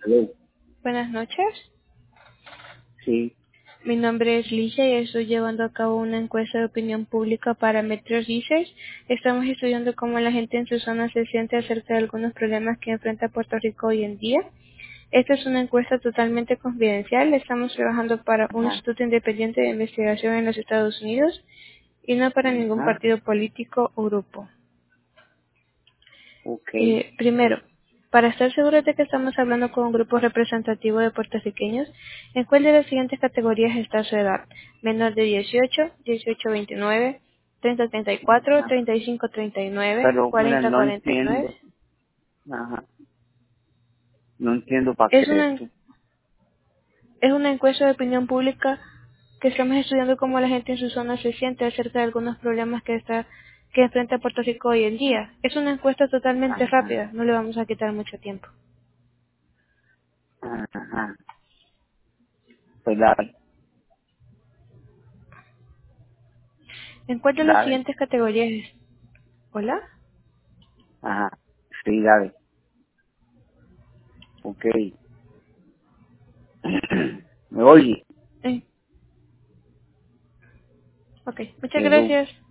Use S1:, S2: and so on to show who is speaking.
S1: Hello.
S2: Buenas noches.
S1: Sí.
S2: Mi nombre es Licia y estoy llevando a cabo una encuesta de opinión pública para Metro Research. Estamos estudiando cómo la gente en su zona se siente acerca de algunos problemas que enfrenta Puerto Rico hoy en día. Esta es una encuesta totalmente confidencial. Estamos trabajando para un
S1: Ajá.
S2: instituto independiente de investigación en los Estados Unidos y no para ningún
S1: Ajá.
S2: partido político o grupo.
S1: Ok.
S2: Primero, para estar seguros de que estamos hablando con un grupo representativo de puertorriqueños, ¿en cuál de las siguientes categorías está su edad? Menor de 18, 18 a 29, 30 a 34,
S1: Ajá.
S2: 35 a 39,
S1: Pero, mira,
S2: 40 a
S1: no
S2: 49.
S1: entiendo. Ajá. No entiendo para qué
S2: Es
S1: es
S2: una,
S1: eso.
S2: es una encuesta de opinión pública que estamos estudiando cómo la gente en su zona se siente acerca de algunos problemas que enfrenta Puerto Rico hoy en día. Es una encuesta totalmente
S1: Ajá.
S2: rápida, no le vamos a quitar mucho tiempo.
S1: Ajá. Pues dale.
S2: ¿En cuál de las
S1: Dale.
S2: siguientes categorías Hola?
S1: Ajá. Sí, dale. Ok. ¿Me oye?
S2: Eh, ok, muchas
S1: Hello.
S2: gracias.